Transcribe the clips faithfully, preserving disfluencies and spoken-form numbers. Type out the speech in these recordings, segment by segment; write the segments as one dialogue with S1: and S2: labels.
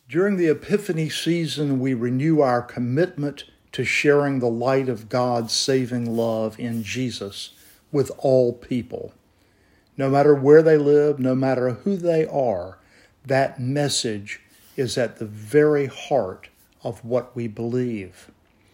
S1: During the Epiphany season, we renew our commitment to sharing the light of God's saving love in Jesus with all people. No matter where they live, no matter who they are, that message is at the very heart of what we believe.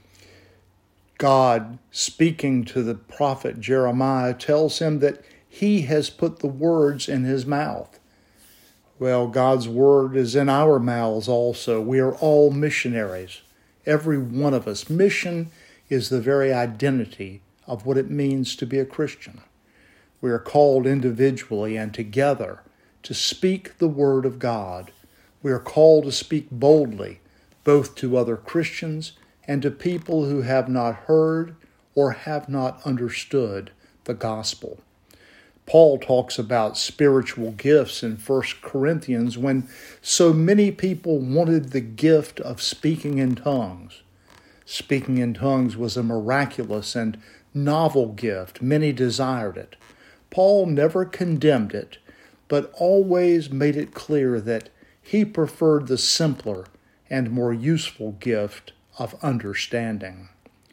S1: God, speaking to the prophet Jeremiah, tells him that he has put the words in his mouth. Well, God's word is in our mouths also. We are all missionaries, every one of us. Mission is the very identity of what it means to be a Christian. We are called individually and together to speak the word of God. We are called to speak boldly, both to other Christians and to people who have not heard or have not understood the gospel. Paul talks about spiritual gifts in First Corinthians when so many people wanted the gift of speaking in tongues. Speaking in tongues was a miraculous and novel gift. Many desired it. Paul never condemned it, but always made it clear that he preferred the simpler and more useful gift of understanding.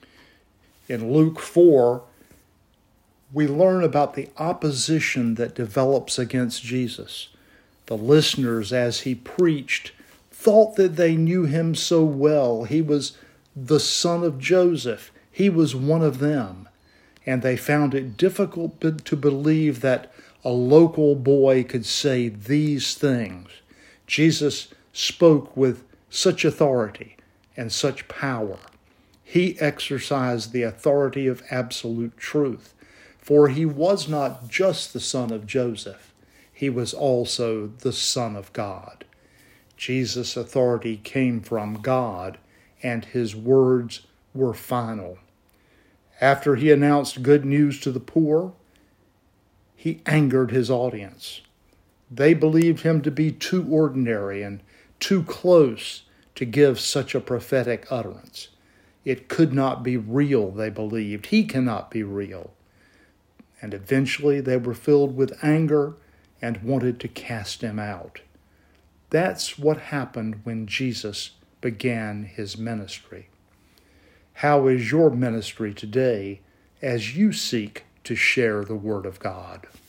S1: In Luke four, we learn about the opposition that develops against Jesus. The listeners, as he preached, thought that they knew him so well. He was the son of Joseph. He was one of them. And they found it difficult to believe that a local boy could say these things. Jesus spoke with such authority and such power. He exercised the authority of absolute truth. For he was not just the son of Joseph, he was also the Son of God. Jesus' authority came from God, and his words were final. After he announced good news to the poor, he angered his audience. They believed him to be too ordinary and too close to give such a prophetic utterance. It could not be real, they believed. He cannot be real. And eventually they were filled with anger and wanted to cast him out. That's what happened when Jesus began his ministry. How is your ministry today as you seek to share the Word of God?